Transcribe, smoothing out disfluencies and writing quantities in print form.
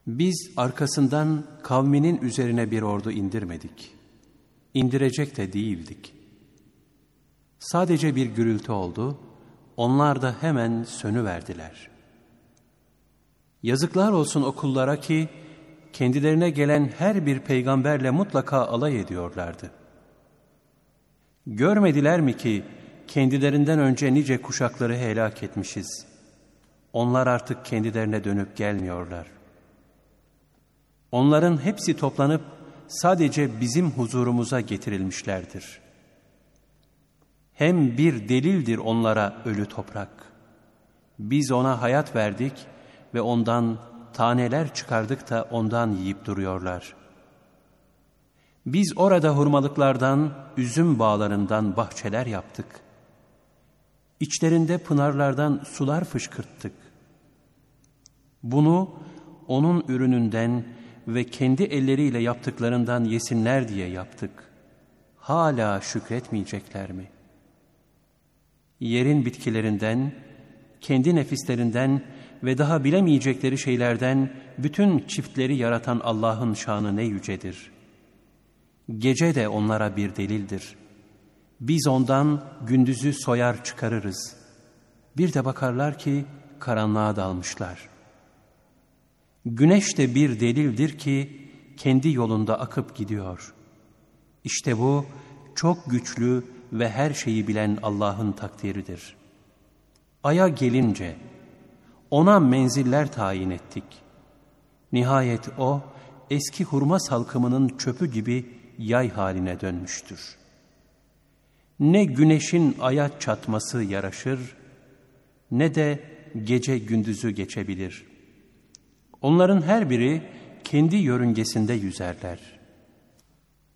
Biz arkasından kavminin üzerine bir ordu indirmedik. İndirecek de değildik. Sadece bir gürültü oldu, onlar da hemen sönüverdiler. Yazıklar olsun o kullara ki, kendilerine gelen her bir peygamberle mutlaka alay ediyorlardı. Görmediler mi ki, kendilerinden önce nice kuşakları helak etmişiz. Onlar artık kendilerine dönüp gelmiyorlar. Onların hepsi toplanıp sadece bizim huzurumuza getirilmişlerdir. Hem bir delildir onlara ölü toprak. Biz ona hayat verdik ve ondan taneler çıkardık da ondan yiyip duruyorlar. Biz orada hurmalıklardan, üzüm bağlarından bahçeler yaptık. İçlerinde pınarlardan sular fışkırttık. Bunu onun ürününden ve kendi elleriyle yaptıklarından yesinler diye yaptık. Hala şükretmeyecekler mi? Yerin bitkilerinden, kendi nefislerinden ve daha bilemeyecekleri şeylerden bütün çiftleri yaratan Allah'ın şanı ne yücedir. Gece de onlara bir delildir. Biz ondan gündüzü soyar çıkarırız. Bir de bakarlar ki karanlığa dalmışlar. Güneş de bir delildir ki kendi yolunda akıp gidiyor. İşte bu çok güçlü ve her şeyi bilen Allah'ın takdiridir. Ay'a gelince ona menziller tayin ettik. Nihayet o eski hurma salkımının çöpü gibi yay haline dönmüştür. Ne güneşin aya çatması yaraşır, ne de gece gündüzü geçebilir. Onların her biri kendi yörüngesinde yüzerler.